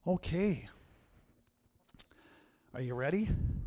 Okay. Are you ready?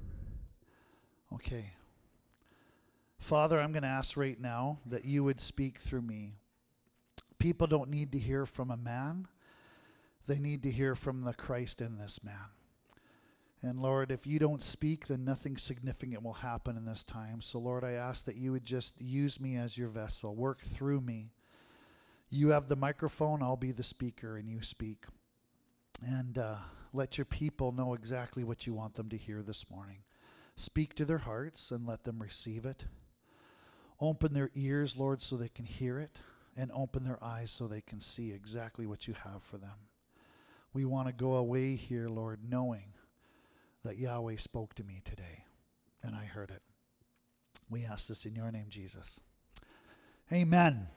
Okay. Father, I'm going to ask right now that you would speak through me. People don't need to hear from a man. They need to hear from the Christ in this man. And Lord, if you don't speak, then nothing significant will happen in this time. So Lord, I ask that you would just use me as your vessel. Work through me. You have the microphone, I'll be the speaker, and you speak. And let your people know exactly what you want them to hear this morning. Speak to their hearts and let them receive it. Open their ears, Lord, so they can hear it. And open their eyes so they can see exactly what you have for them. We want to go away here, Lord, knowing that Yahweh spoke to me today. And I heard it. We ask this in your name, Jesus. Amen.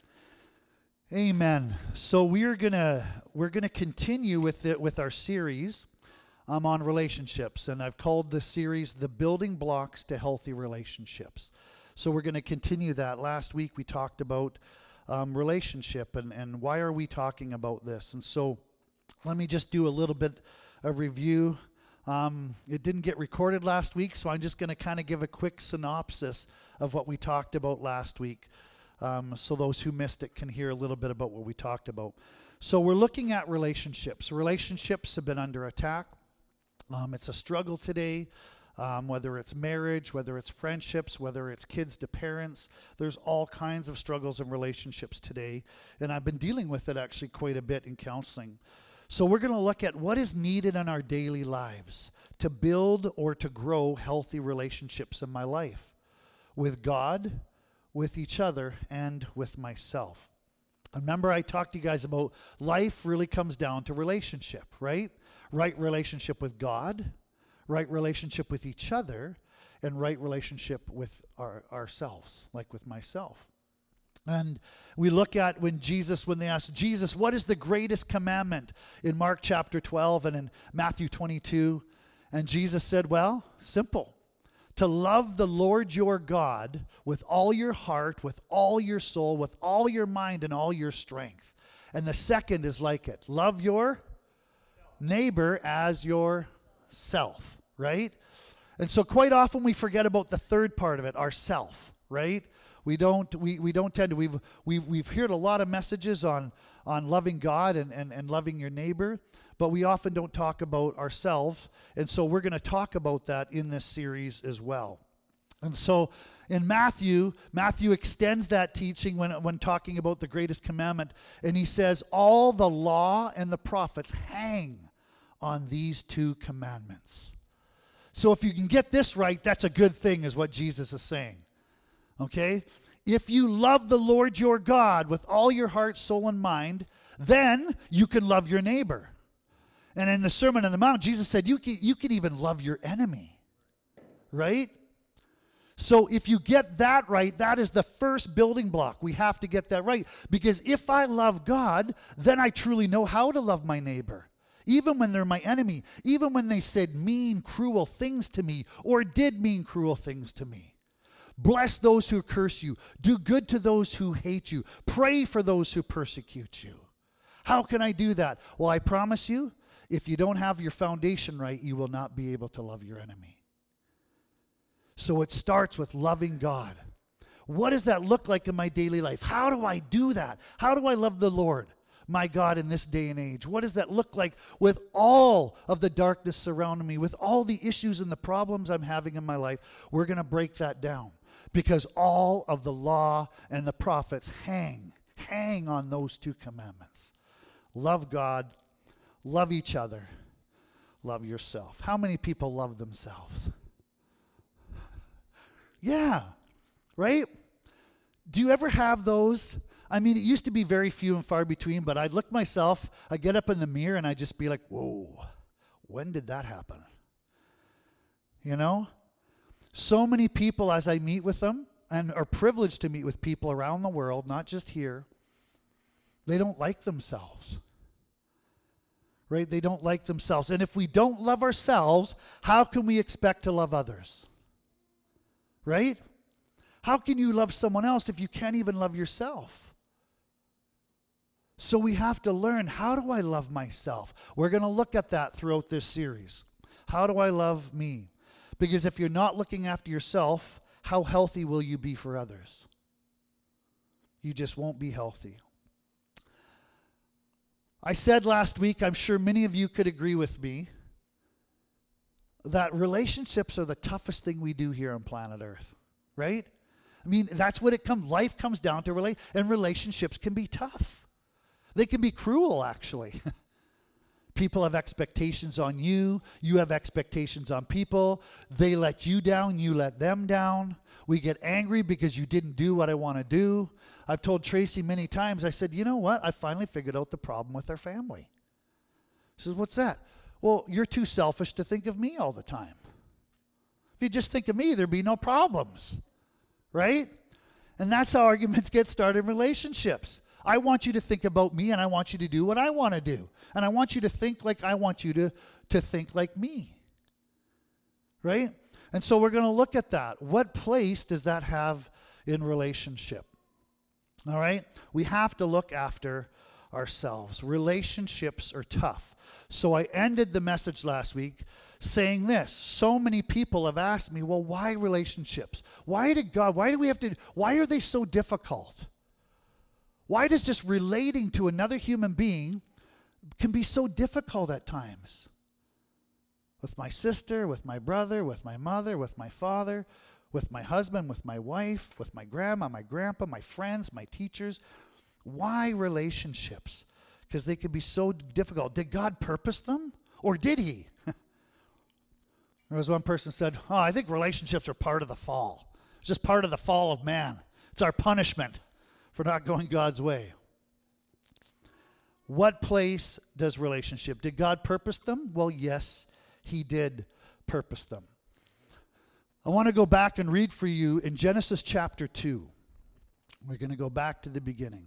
Amen. So we're gonna continue with our series on relationships, and I've called the series "The Building Blocks to Healthy Relationships." So we're going to continue that. Last week we talked about relationship and why are we talking about this? And so let me just do a little bit of review. It didn't get recorded last week, so I'm just going to kind of give a quick synopsis of what we talked about last week. So those who missed it can hear a little bit about what we talked about. So we're looking at relationships. Relationships have been under attack. It's a struggle today, whether it's marriage, whether it's friendships, whether it's kids to parents. There's all kinds of struggles in relationships today. And I've been dealing with it actually quite a bit in counseling. So we're going to look at what is needed in our daily lives to build or to grow healthy relationships in my life with God, with each other, and with myself. Remember, I talked to you guys about life really comes down to relationship, right? Right relationship with God, right relationship with each other, and right relationship with ourselves, like with myself. And we look at when they asked Jesus, what is the greatest commandment in Mark chapter 12 and in Matthew 22? And Jesus said, well, simple. To love the Lord your God with all your heart, with all your soul, with all your mind, and all your strength. And the second is like it. Love your neighbor as yourself, right? And so quite often we forget about the third part of it, ourself, right? We don't tend to. We've heard a lot of messages on loving God and loving your neighbor, but we often don't talk about ourselves. And so we're going to talk about that in this series as well. And so in Matthew extends that teaching when talking about the greatest commandment, and he says all the law and the prophets hang on these two commandments. So if you can get this right, that's a good thing, is what Jesus is saying. Okay? If you love the Lord your God with all your heart, soul, and mind, then you can love your neighbor. And in the Sermon on the Mount, Jesus said you can even love your enemy. Right? So if you get that right, that is the first building block. We have to get that right. Because if I love God, then I truly know how to love my neighbor. Even when they're my enemy. Even when they said mean, cruel things to me or did mean cruel things to me. Bless those who curse you. Do good to those who hate you. Pray for those who persecute you. How can I do that? Well, I promise you, if you don't have your foundation right, you will not be able to love your enemy. So it starts with loving God. What does that look like in my daily life? How do I do that? How do I love the Lord, my God, in this day and age? What does that look like with all of the darkness surrounding me, with all the issues and the problems I'm having in my life? We're going to break that down because all of the law and the prophets hang on those two commandments. Love God, love each other, love yourself. How many people love themselves? Yeah, right? Do you ever have those? I mean, it used to be very few and far between, but I'd look myself, I'd get up in the mirror and I'd just be like, whoa, when did that happen? You know? So many people as I meet with them, and are privileged to meet with people around the world, not just here, they don't like themselves. Right? They don't like themselves. And if we don't love ourselves, how can we expect to love others? Right? How can you love someone else if you can't even love yourself? So we have to learn, how do I love myself? We're going to look at that throughout this series. How do I love me? Because if you're not looking after yourself, how healthy will you be for others? You just won't be healthy. I said last week, I'm sure many of you could agree with me, that relationships are the toughest thing we do here on planet Earth, right? I mean, that's what life comes down to, and relationships can be tough. They can be cruel, actually. People have expectations on you. You have expectations on people. They let you down. You let them down. We get angry because you didn't do what I want to do. I've told Tracy many times, I said, you know what? I finally figured out the problem with our family. She says, what's that? Well, you're too selfish to think of me all the time. If you just think of me, there'd be no problems, right? And that's how arguments get started in relationships. I want you to think about me, and I want you to do what I want to do. And I want you to think like I want you to think like me. Right? And so we're going to look at that. What place does that have in relationship? All right? We have to look after ourselves. Relationships are tough. So I ended the message last week saying this. So many people have asked me, well, why relationships? Why are they so difficult? Why does just relating to another human being can be so difficult at times? With my sister, with my brother, with my mother, with my father, with my husband, with my wife, with my grandma, my grandpa, my friends, my teachers. Why relationships? Because they can be so difficult. Did God purpose them? Or did he? There was one person said, I think relationships are part of the fall. It's just part of the fall of man. It's our punishment for not going God's way. What place does relationship? Did God purpose them? Well, yes, he did purpose them. I want to go back and read for you in Genesis chapter 2. We're going to go back to the beginning.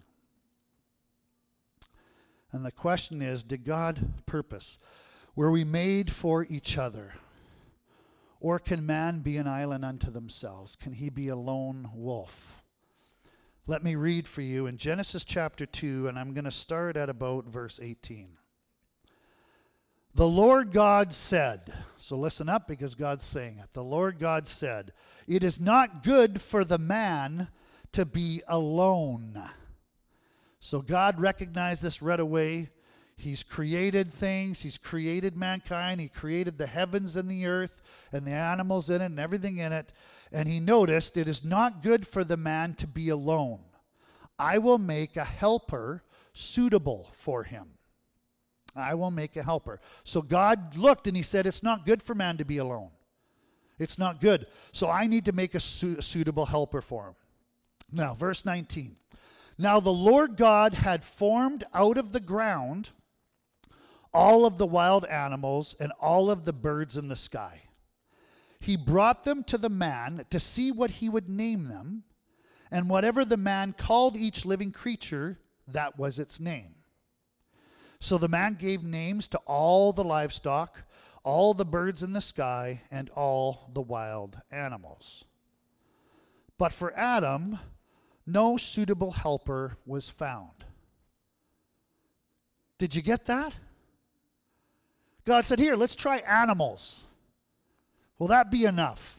And the question is, did God purpose? Were we made for each other? Or can man be an island unto themselves? Can he be a lone wolf? Let me read for you in Genesis chapter 2, and I'm going to start at about verse 18. The Lord God said, so listen up because God's saying it. The Lord God said, it is not good for the man to be alone. So God recognized this right away. He's created things. He's created mankind. He created the heavens and the earth and the animals in it and everything in it. And he noticed it is not good for the man to be alone. I will make a helper suitable for him. I will make a helper. So God looked and he said, it's not good for man to be alone. It's not good. So I need to make a suitable helper for him. Now, verse 19. Now the Lord God had formed out of the ground all of the wild animals and all of the birds in the sky. He brought them to the man to see what he would name them, and whatever the man called each living creature, that was its name. So the man gave names to all the livestock, all the birds in the sky, and all the wild animals. But for Adam, no suitable helper was found. Did you get that? God said, here, let's try animals. Will that be enough?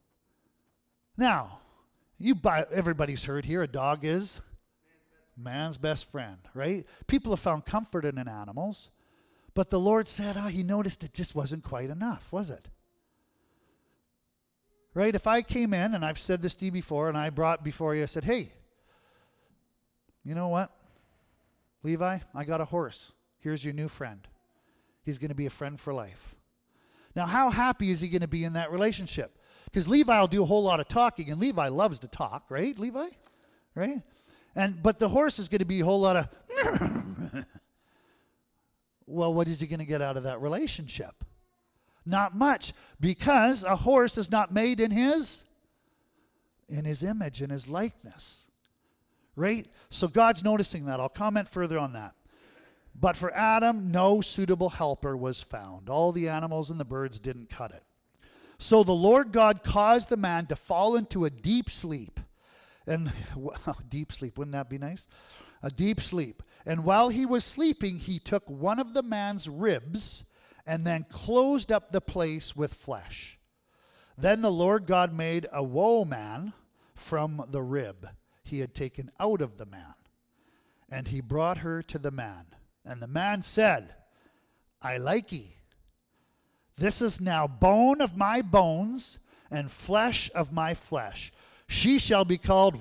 Now, everybody's heard here, a dog is man's best friend, right? People have found comfort in animals, but the Lord said, he noticed it just wasn't quite enough, was it? Right? If I came in, and I've said this to you before, and I brought before you, I said, hey, you know what? Levi, I got a horse. Here's your new friend. He's going to be a friend for life. Now, how happy is he going to be in that relationship? Because Levi will do a whole lot of talking, and Levi loves to talk, right, Levi? Right? But the horse is going to be a whole lot of, well, what is he going to get out of that relationship? Not much, because a horse is not made in his image, in his likeness. Right? So God's noticing that. I'll comment further on that. But for Adam, no suitable helper was found. All the animals and the birds didn't cut it. So the Lord God caused the man to fall into a deep sleep. And deep sleep, wouldn't that be nice? A deep sleep. And while he was sleeping, he took one of the man's ribs and then closed up the place with flesh. Then the Lord God made a woman from the rib he had taken out of the man. And he brought her to the man. And the man said, I like ye. This is now bone of my bones and flesh of my flesh. She shall be called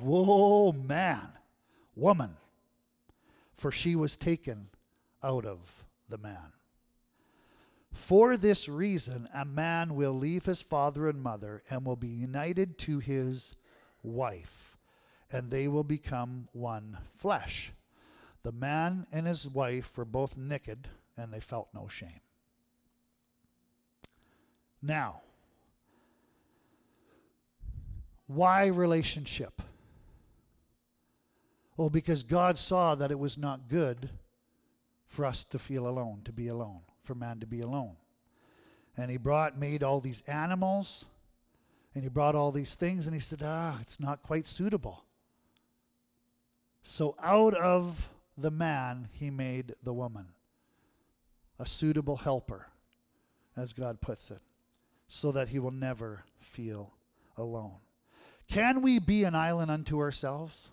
woman, for she was taken out of the man. For this reason, a man will leave his father and mother and will be united to his wife, and they will become one flesh. The man and his wife were both naked, and they felt no shame. Now, why relationship? Well, because God saw that it was not good for us to feel alone, to be alone, for man to be alone. And he made all these animals, and he brought all these things, and he said, it's not quite suitable. So out of the man, he made the woman, a suitable helper, as God puts it, so that he will never feel alone. Can we be an island unto ourselves?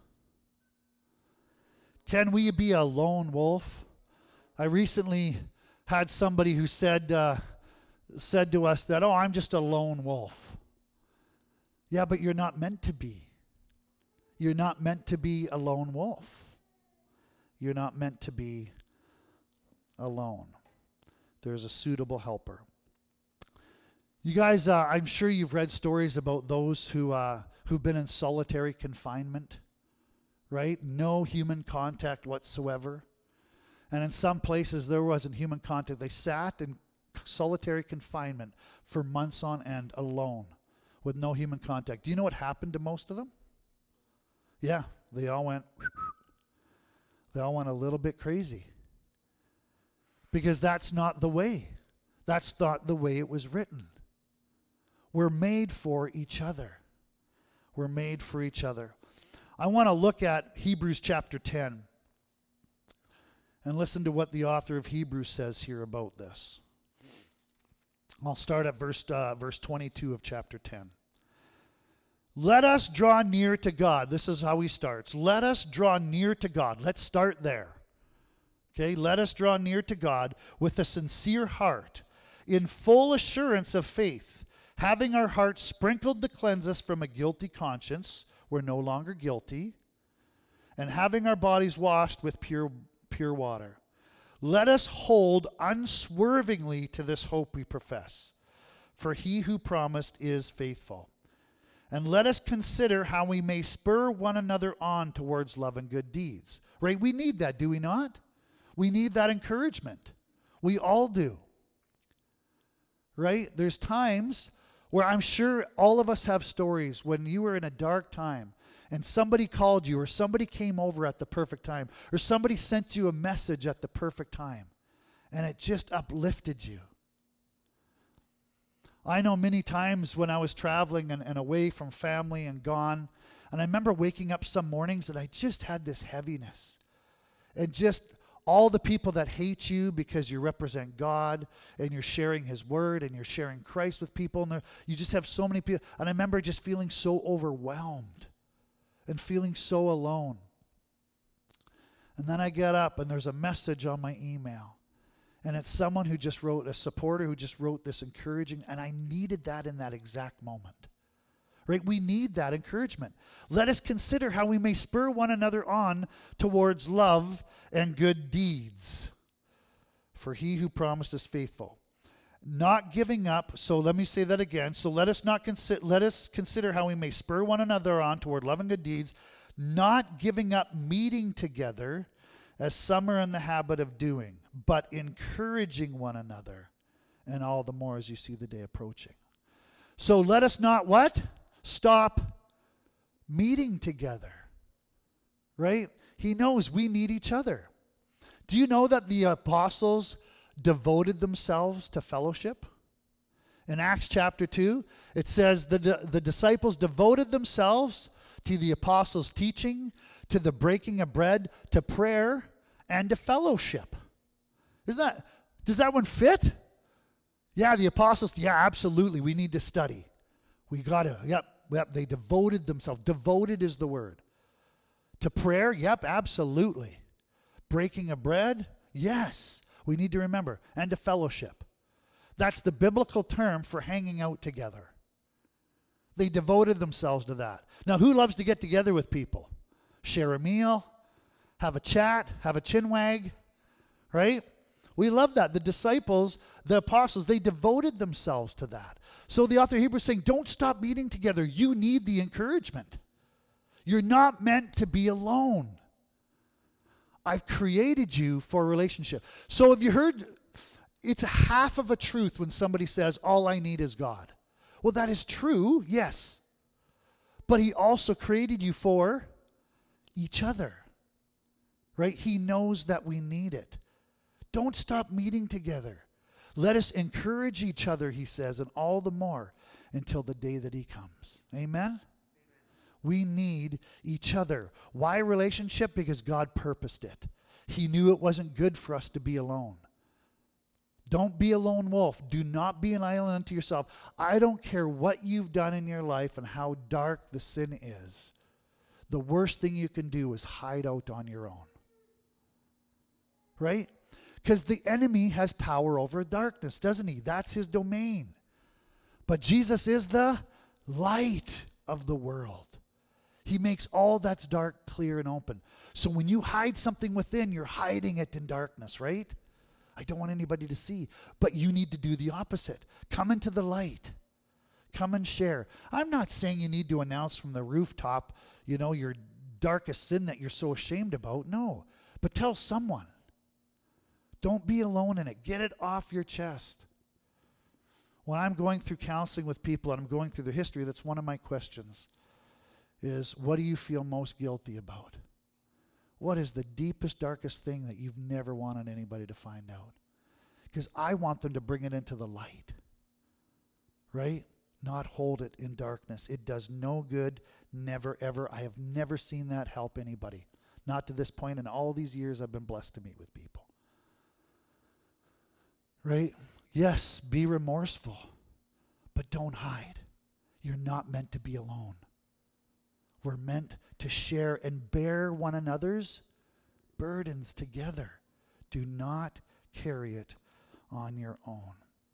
Can we be a lone wolf? I recently had somebody who said to us that, I'm just a lone wolf. Yeah, but you're not meant to be. You're not meant to be a lone wolf. You're not meant to be alone. There's a suitable helper. You guys, I'm sure you've read stories about those who've been in solitary confinement, right? No human contact whatsoever. And in some places there wasn't human contact. They sat in solitary confinement for months on end alone with no human contact. Do you know what happened to most of them? Yeah, they all went a little bit crazy. Because that's not the way. That's not the way it was written. We're made for each other. We're made for each other. I want to look at Hebrews chapter 10 and listen to what the author of Hebrews says here about this. I'll start at verse 22 of chapter 10. Let us draw near to God. This is how he starts. Let us draw near to God. Let's start there. Okay, let us draw near to God with a sincere heart, in full assurance of faith, having our hearts sprinkled to cleanse us from a guilty conscience. We're no longer guilty. And having our bodies washed with pure water. Let us hold unswervingly to this hope we profess, for he who promised is faithful. And let us consider how we may spur one another on towards love and good deeds. Right? We need that, do we not? We need that encouragement. We all do. Right? There's times where I'm sure all of us have stories when you were in a dark time and somebody called you or somebody came over at the perfect time or somebody sent you a message at the perfect time and it just uplifted you. I know many times when I was traveling and away from family and gone, and I remember waking up some mornings and I just had this heaviness. And just all the people that hate you because you represent God and you're sharing his word and you're sharing Christ with people. And you just have so many people. And I remember just feeling so overwhelmed and feeling so alone. And then I get up and there's a message on my email. And it's someone who just wrote, a supporter who just wrote this encouraging, and I needed that in that exact moment. Right? We need that encouragement. Let us consider how we may spur one another on towards love and good deeds. For he who promised is faithful. Not giving up, so let me say that again. So let us consider how we may spur one another on toward love and good deeds, not giving up meeting together, as some are in the habit of doing, but encouraging one another, and all the more as you see the day approaching. So let us not what? Stop meeting together. Right? He knows we need each other. Do you know that the apostles devoted themselves to fellowship? In Acts chapter 2, it says the disciples devoted themselves to the apostles' teaching, to the breaking of bread, to prayer, and to fellowship. Does that one fit? Yeah, the apostles, yeah, absolutely. We need to study. We got to, yep, they devoted themselves. Devoted is the word. To prayer, yep, absolutely. Breaking of bread, yes, we need to remember. And to fellowship. That's the biblical term for hanging out together. They devoted themselves to that. Now, who loves to get together with people? Share a meal, have a chat, have a chinwag, right? We love that. The disciples, the apostles, they devoted themselves to that. So the author of Hebrews is saying, don't stop meeting together. You need the encouragement. You're not meant to be alone. I've created you for a relationship. So have you heard, it's a half of a truth when somebody says, all I need is God. Well, that is true, yes. But he also created you for each other, right? He knows that we need it. Don't stop meeting together. Let us encourage each other, he says, and all the more until the day that he comes. Amen? We need each other. Why relationship? Because God purposed it. He knew it wasn't good for us to be alone. Don't be a lone wolf. Do not be an island unto yourself. I don't care what you've done in your life and how dark the sin is. The worst thing you can do is hide out on your own. Right? Because the enemy has power over darkness, doesn't he? That's his domain. But Jesus is the light of the world. He makes all that's dark clear and open. So when you hide something within, you're hiding it in darkness, right? I don't want anybody to see. But you need to do the opposite. Come into the light. Come and share. I'm not saying you need to announce from the rooftop, your darkest sin that you're so ashamed about. No. But tell someone. Don't be alone in it. Get it off your chest. When I'm going through counseling with people and I'm going through their history, that's one of my questions is, what do you feel most guilty about? What is the deepest, darkest thing that you've never wanted anybody to find out? Because I want them to bring it into the light, right? Not hold it in darkness. It does no good, never, ever. I have never seen that help anybody. Not to this point in all these years I've been blessed to meet with people. Right? Yes, be remorseful, but don't hide. You're not meant to be alone. We're meant to share and bear one another's burdens together. Do not carry it on your own.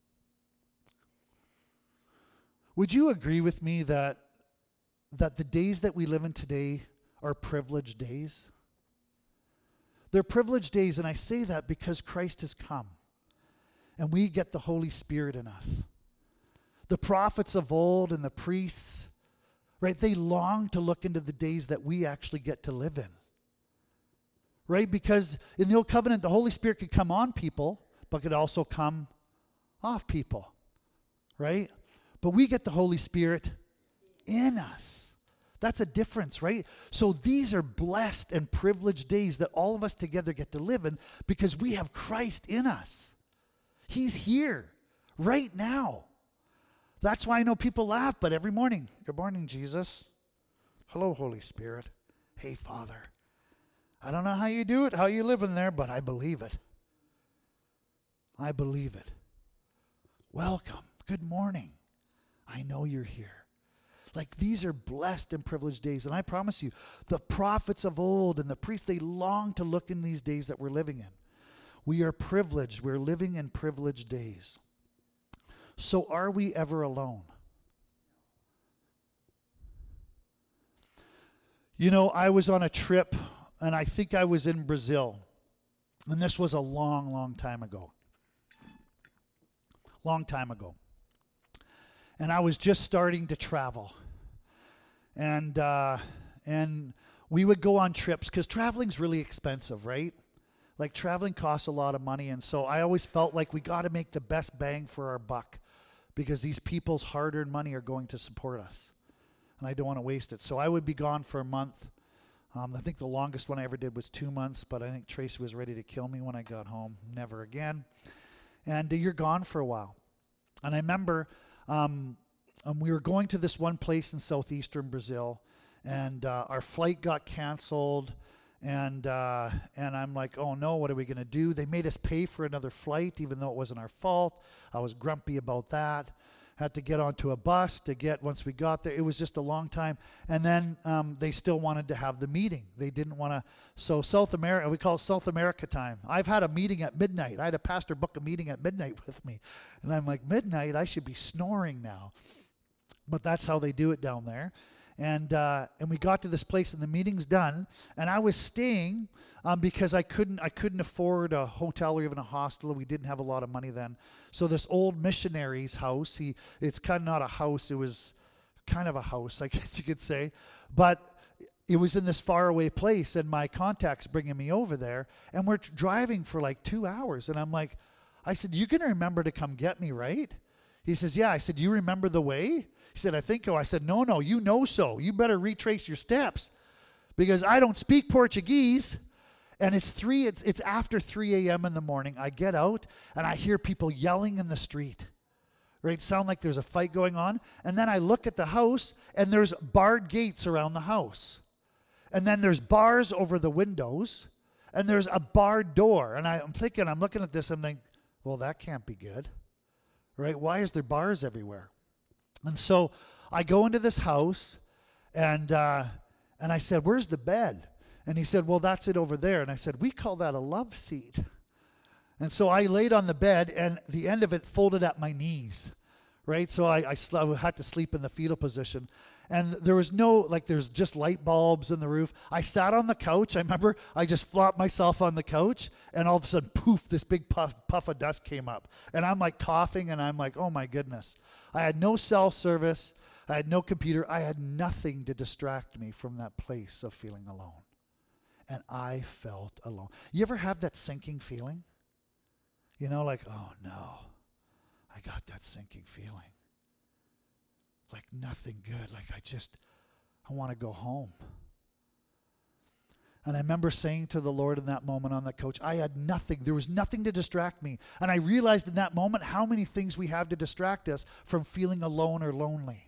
Would you agree with me that the days that we live in today are privileged days? They're privileged days, and I say that because Christ has come, and we get the Holy Spirit in us. The prophets of old and the priests, right, they long to look into the days that we actually get to live in. Right? Because in the Old Covenant, the Holy Spirit could come on people, but could also come off people. Right? But we get the Holy Spirit in us. That's a difference, right? So these are blessed and privileged days that all of us together get to live in because we have Christ in us. He's here right now. That's why I know people laugh, but every morning, good morning, Jesus. Hello, Holy Spirit. Hey, Father. I don't know how you do it, how you live in there, but I believe it. I believe it. Welcome. Good morning. I know you're here. Like, these are blessed and privileged days. And I promise you, the prophets of old and the priests, they long to look in these days that we're living in. We are privileged. We're living in privileged days. So are we ever alone? I was on a trip, and I think I was in Brazil. And this was a long, long time ago. Long time ago. And I was just starting to travel. And we would go on trips, because traveling's really expensive, right? Like, traveling costs a lot of money, and so I always felt like we got to make the best bang for our buck, because these people's hard-earned money are going to support us, and I don't want to waste it. So I would be gone for a month. I think the longest one I ever did was 2 months, but I think Tracy was ready to kill me when I got home. Never again. And you're gone for a while. And I remember we were going to this one place in southeastern Brazil, and our flight got canceled. And I'm like, oh no, what are we going to do? They made us pay for another flight, even though it wasn't our fault. I was grumpy about that. Had to get onto a bus to get, once we got there, it was just a long time. And then they still wanted to have the meeting. They didn't want to, so South America, we call it South America time. I've had a meeting at midnight. I had a pastor book a meeting at midnight with me. And I'm like, midnight? I should be snoring now. But that's how they do it down there. And we got to this place, and the meeting's done. And I was staying because I couldn't afford a hotel or even a hostel. We didn't have a lot of money then. So this old missionary's house, it's kind of not a house. It was kind of a house, I guess you could say. But it was in this faraway place, and my contact's bringing me over there. And we're driving for like 2 hours. And I'm like, I said, you're going to remember to come get me, right? He says, yeah. I said, you remember the way? He said, I think so. I said, no, you know so. You better retrace your steps because I don't speak Portuguese. And it's after 3 a.m. in the morning. I get out and I hear people yelling in the street. Right? Sound like there's a fight going on. And then I look at the house and there's barred gates around the house. And then there's bars over the windows and there's a barred door. And I'm looking at this and thinking, well, that can't be good. Right? Why is there bars everywhere? And so I go into this house, and I said, where's the bed? And he said, well, that's it over there. And I said, we call that a love seat. And so I laid on the bed, and the end of it folded at my knees, right? So I had to sleep in the fetal position. And there was there's just light bulbs in the roof. I sat on the couch. I remember I just flopped myself on the couch, and all of a sudden, poof, this big puff of dust came up. And I'm like coughing, and I'm like, oh my goodness. I had no cell service. I had no computer. I had nothing to distract me from that place of feeling alone. And I felt alone. You ever have that sinking feeling? You know, like, oh no, I got that sinking feeling. Like nothing good. Like I want to go home. And I remember saying to the Lord in that moment on that couch, I had nothing. There was nothing to distract me. And I realized in that moment how many things we have to distract us from feeling alone or lonely.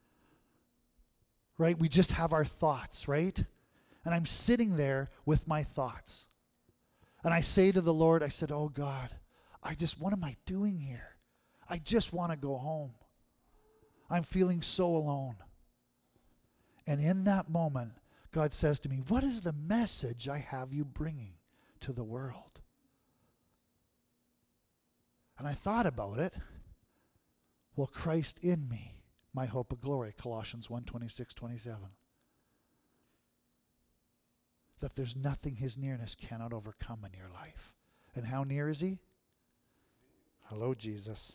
Right? We just have our thoughts, right? And I'm sitting there with my thoughts. And I say to the Lord, I said, oh God, what am I doing here? I just want to go home. I'm feeling so alone. And in that moment, God says to me, what is the message I have you bringing to the world? And I thought about it. Well, Christ in me, my hope of glory, Colossians 1:26-27. That there's nothing his nearness cannot overcome in your life. And how near is he? Hello, Jesus.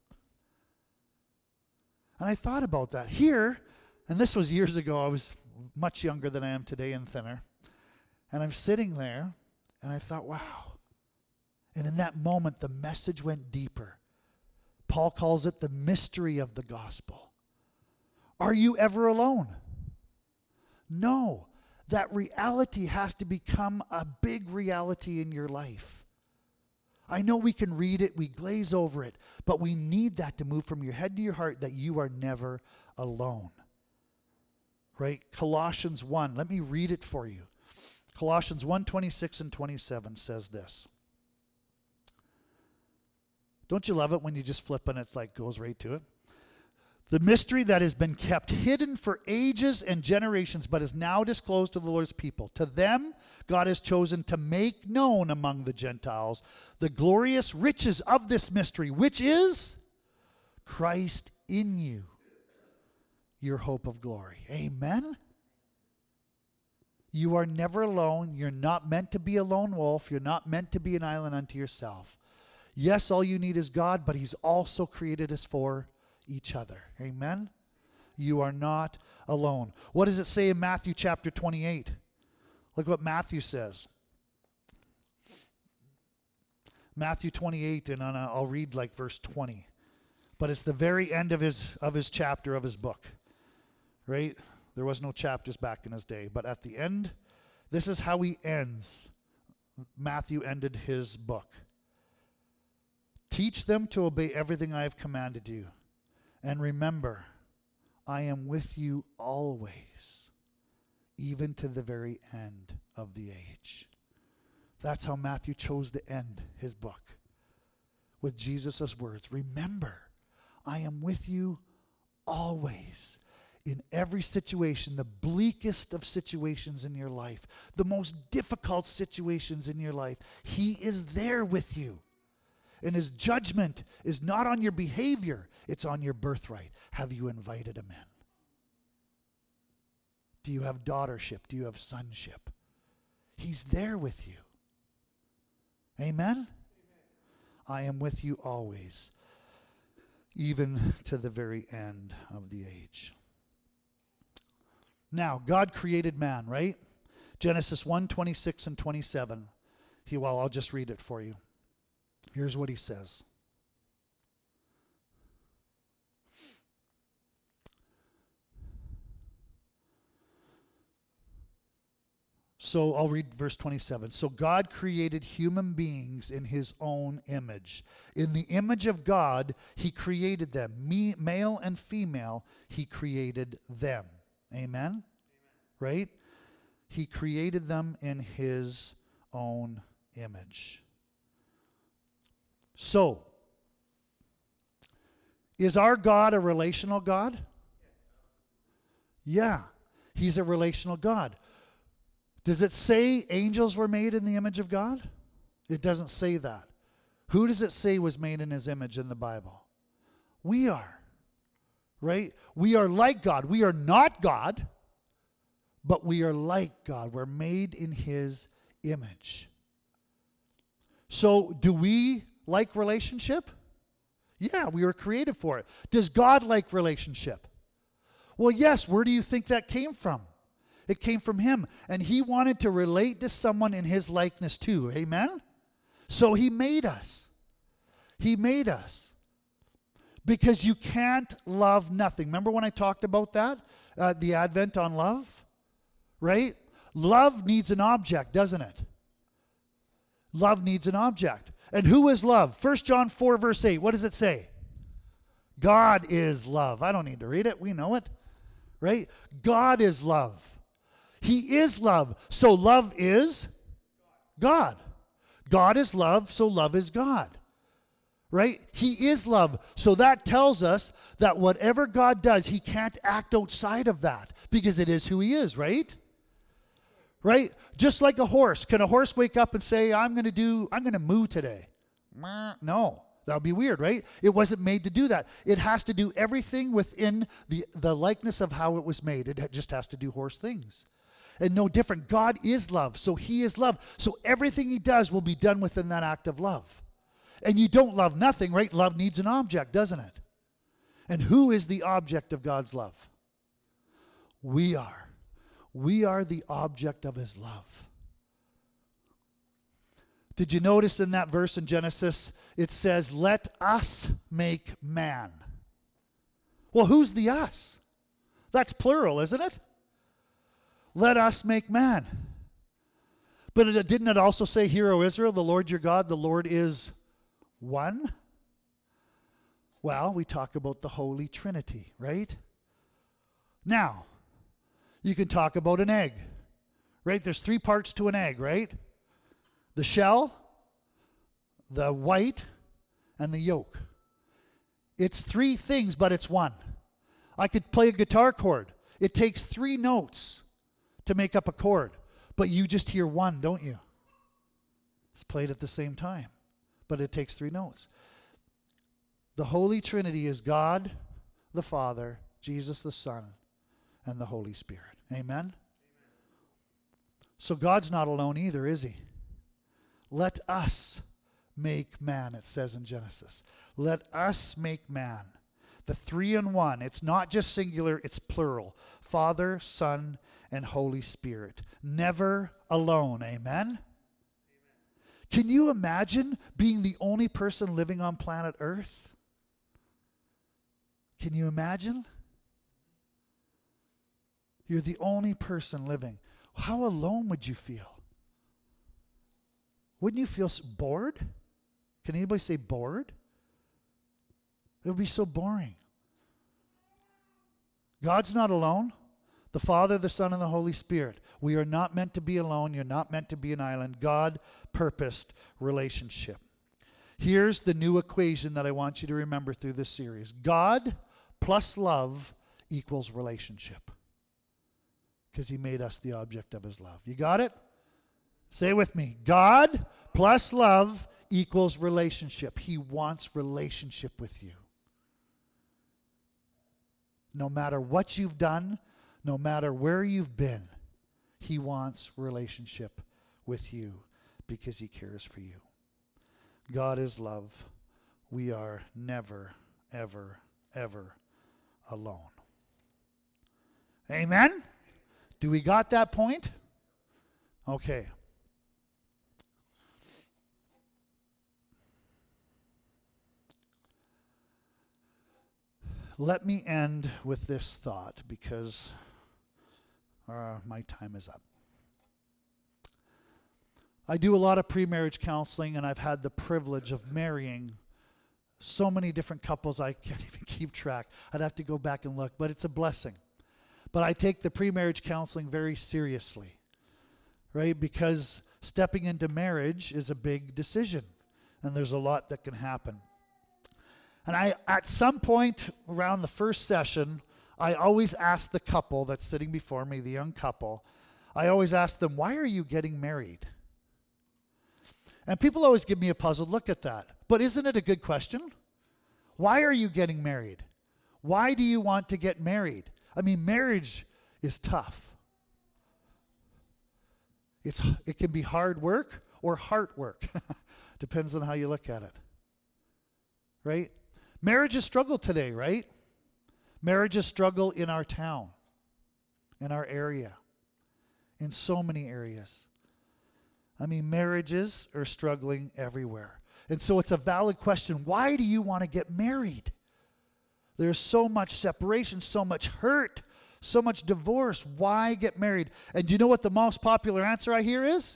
And I thought about that here, and this was years ago. I was much younger than I am today and thinner. And I'm sitting there, and I thought, wow. And in that moment, the message went deeper. Paul calls it the mystery of the gospel. Are you ever alone? No. That reality has to become a big reality in your life. I know we can read it, we glaze over it, but we need that to move from your head to your heart that you are never alone. Right? Colossians 1, let me read it for you. Colossians 1:26-27 says this. Don't you love it when you just flip and it's like goes right to it? The mystery that has been kept hidden for ages and generations, but is now disclosed to the Lord's people. To them, God has chosen to make known among the Gentiles the glorious riches of this mystery, which is Christ in you, your hope of glory. Amen? You are never alone. You're not meant to be a lone wolf. You're not meant to be an island unto yourself. Yes, all you need is God, but he's also created us for each other. Amen? You are not alone. What does it say in Matthew chapter 28? Look what Matthew says. Matthew 28, and I'll read like verse 20. But it's the very end of his chapter of his book. Right? There was no chapters back in his day. But at the end, this is how he ends. Matthew ended his book. Teach them to obey everything I have commanded you. And remember, I am with you always, even to the very end of the age. That's how Matthew chose to end his book, with Jesus' words. Remember, I am with you always, in every situation, the bleakest of situations in your life, the most difficult situations in your life. He is there with you. And his judgment is not on your behavior, it's on your birthright. Have you invited him in? Do you have daughtership? Do you have sonship? He's there with you. Amen? I am with you always, even to the very end of the age. Now, God created man, right? Genesis 1:26 and 27. I'll just read it for you. Here's what he says. So I'll read verse 27. So God created human beings in his own image. In the image of God, he created them. Male and female, he created them. Amen? Right? He created them in his own image. So, is our God a relational God? Yeah, he's a relational God. Does it say angels were made in the image of God? It doesn't say that. Who does it say was made in his image in the Bible? We are. Right? We are like God. We are not God, but we are like God. We're made in his image. So, do we like relationship? Yeah, we were created for it. Does God like relationship? Well, yes. Where do you think that came from? It came from him. And he wanted to relate to someone in his likeness too. Amen? So he made us. He made us. Because you can't love nothing. Remember when I talked about that? The Advent on love? Right? Love needs an object, doesn't it? Love needs an object. And who is love? 1 John 4 verse 8. What does it say? God is love. I don't need to read it. We know it. Right? God is love. He is love. So love is God. God is love, so love is God. Right? He is love. So that tells us that whatever God does, he can't act outside of that because it is who he is, right? Right? Just like a horse. Can a horse wake up and say, I'm going to moo today? No. That would be weird, right? It wasn't made to do that. It has to do everything within the likeness of how it was made. It just has to do horse things. And no different. God is love, so he is love. So everything he does will be done within that act of love. And you don't love nothing, right? Love needs an object, doesn't it? And who is the object of God's love? We are. We are the object of his love. Did you notice in that verse in Genesis, it says, let us make man. Well, who's the us? That's plural, isn't it? Let us make man. But didn't it also say, Hear, O Israel, the Lord your God, the Lord is one? Well, we talk about the Holy Trinity, right? Now, you can talk about an egg, right? There's 3 parts to an egg, right? The shell, the white, and the yolk. It's 3 things, but it's one. I could play a guitar chord. It takes 3 notes to make up a chord, but you just hear one, don't you? It's played at the same time, but it takes 3 notes. The Holy Trinity is God, the Father, Jesus the Son, and the Holy Spirit. Amen? So God's not alone either, is he? Let us make man, it says in Genesis. Let us make man. The 3 in 1. It's not just singular, it's plural. Father, Son, and Holy Spirit. Never alone. Amen? Can you imagine being the only person living on planet Earth? Can you imagine? You're the only person living. How alone would you feel? Wouldn't you feel bored? Can anybody say bored? It would be so boring. God's not alone. The Father, the Son, and the Holy Spirit. We are not meant to be alone. You're not meant to be an island. God purposed relationship. Here's the new equation that I want you to remember through this series. God plus love equals relationship. Because he made us the object of his love. You got it? Say it with me. God plus love equals relationship. He wants relationship with you. No matter what you've done, no matter where you've been, he wants relationship with you because he cares for you. God is love. We are never, ever, ever alone. Amen? Do we got that point? Okay. Let me end with this thought because my time is up. I do a lot of pre-marriage counseling, and I've had the privilege of marrying so many different couples I can't even keep track. I'd have to go back and look, but it's a blessing. But I take the pre-marriage counseling very seriously, right? Because stepping into marriage is a big decision, and there's a lot that can happen. And at some point around the first session, I always ask the couple that's sitting before me, the young couple, I always ask them, why are you getting married? And people always give me a puzzled look at that. But isn't it a good question? Why are you getting married? Why do you want to get married? I mean, marriage is tough. It can be hard work or heart work. Depends on how you look at it. Right? Marriages struggle today, right? Marriages struggle in our town, in our area, in so many areas. I mean, marriages are struggling everywhere. And so it's a valid question. Why do you want to get married? There's so much separation, so much hurt, so much divorce. Why get married? And do you know what the most popular answer I hear is?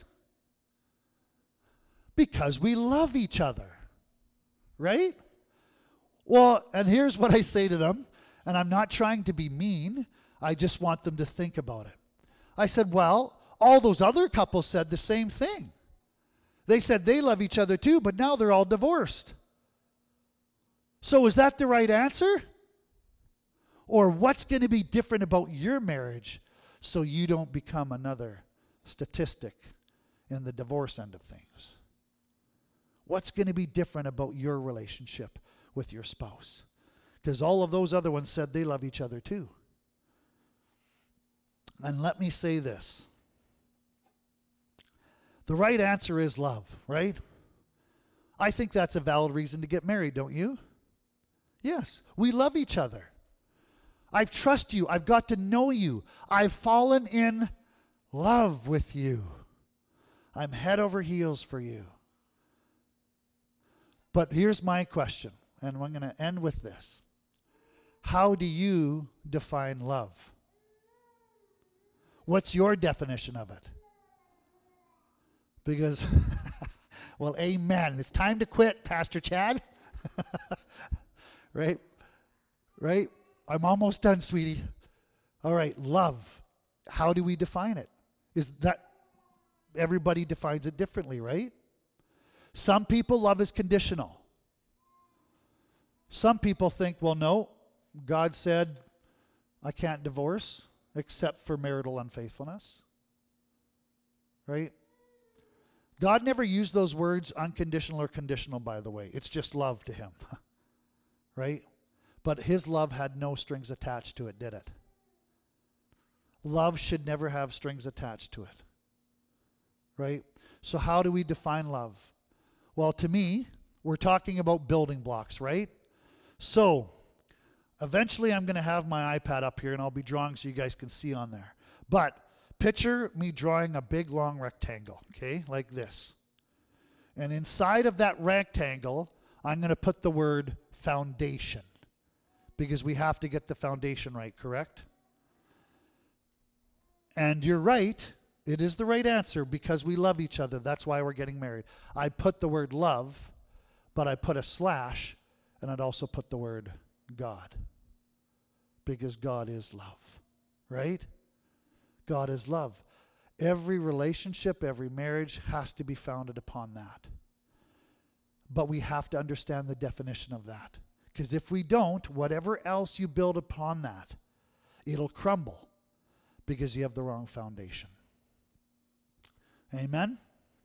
Because we love each other. Right? Well, and here's what I say to them, and I'm not trying to be mean. I just want them to think about it. I said, well, all those other couples said the same thing. They said they love each other too, but now they're all divorced. So is that the right answer? Or what's going to be different about your marriage so you don't become another statistic in the divorce end of things? What's going to be different about your relationship with your spouse? Because all of those other ones said they love each other too. And let me say this. The right answer is love, right? I think that's a valid reason to get married, don't you? Yes, we love each other. I trust you. I've got to know you. I've fallen in love with you. I'm head over heels for you. But here's my question, and I'm going to end with this. How do you define love? What's your definition of it? Because, well, amen. It's time to quit, Pastor Chad. Right? Right? I'm almost done, sweetie. All right, love. How do we define it? Is that everybody defines it differently, right? Some people love is conditional. Some people think, well, no, God said I can't divorce except for marital unfaithfulness. Right? God never used those words unconditional or conditional, by the way. It's just love to him. Right? But his love had no strings attached to it, did it? Love should never have strings attached to it. Right? So how do we define love? Well, to me, we're talking about building blocks, right? So, eventually I'm going to have my iPad up here and I'll be drawing so you guys can see on there. But picture me drawing a big long rectangle, okay, like this. And inside of that rectangle, I'm going to put the word foundation because we have to get the foundation right, correct? And you're right. It is the right answer because we love each other. That's why we're getting married. I put the word love, but I put a slash, and I'd also put the word God. Because God is love, right? God is love. Every relationship, every marriage has to be founded upon that. But we have to understand the definition of that. Because if we don't, whatever else you build upon that, it'll crumble because you have the wrong foundation. Amen?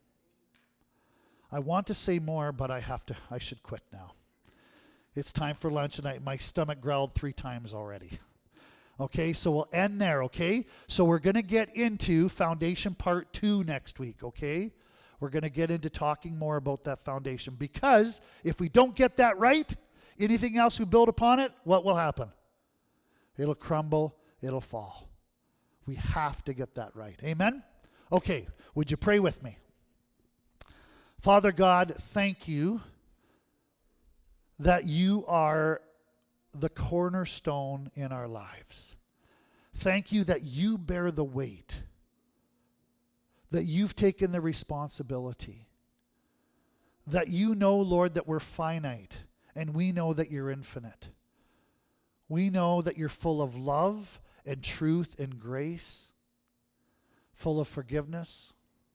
I want to say more, but I should quit now. It's time for lunch, and my stomach growled 3 times already. Okay, so we'll end there, okay? So we're going to get into foundation part 2 next week, okay? We're going to get into talking more about that foundation, because if we don't get that right, anything else we build upon it, what will happen? It'll crumble, it'll fall. We have to get that right. Amen? Okay, would you pray with me? Father God, thank you that you are the cornerstone in our lives. Thank you that you bear the weight, that you've taken the responsibility, that you know, Lord, that we're finite, and we know that you're infinite. We know that you're full of love and truth and grace, full of forgiveness.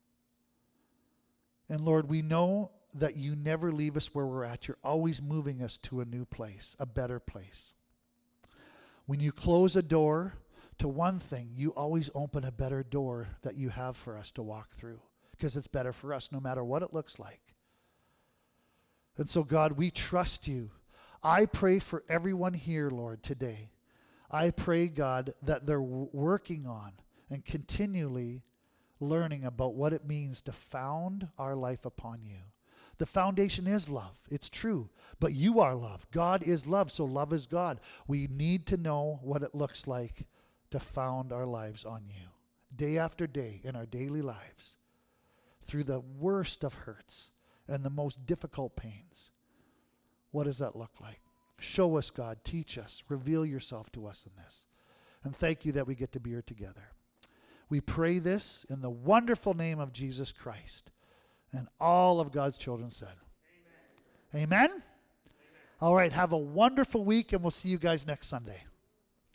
And Lord, we know that you never leave us where we're at. You're always moving us to a new place, a better place. When you close a door to one thing, you always open a better door that you have for us to walk through, because it's better for us no matter what it looks like. And so, God, we trust you. I pray for everyone here, Lord, today. I pray, God, that they're working on and continually learning about what it means to found our life upon you. The foundation is love. It's true. But you are love. God is love, so love is God. We need to know what it looks like to found our lives on you. Day after day in our daily lives. Through the worst of hurts and the most difficult pains. What does that look like? Show us, God. Teach us. Reveal yourself to us in this. And thank you that we get to be here together. We pray this in the wonderful name of Jesus Christ. And all of God's children said, Amen. Amen? Amen? All right, have a wonderful week, and we'll see you guys next Sunday.